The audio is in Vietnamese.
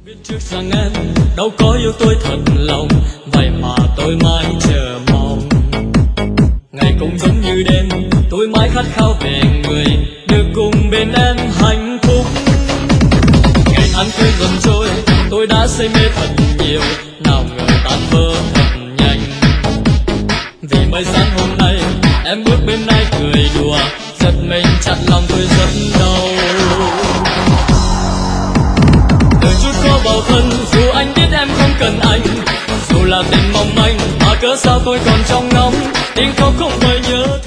Biết trước rằng em đâu có yêu tôi thật lòng, vậy mà tôi mãi chờ mong. Ngày cũng giống như đêm, tôi mãi khát khao về người được cùng bên em hạnh phúc. Ngày tháng cứ dần trôi, tôi đã say mê thật nhiều, nào ngờ tan vỡ thật nhanh. Vì mới sáng hôm nay em bước bên ai cười đùa, giật mình chặt lòng tôi rất đau. Từ chút khó vào thân, dù anh biết em không cần anh, dù là tình mong manh mà cớ sao tôi còn trong ngóng tiếng khóc không vơi nhớ.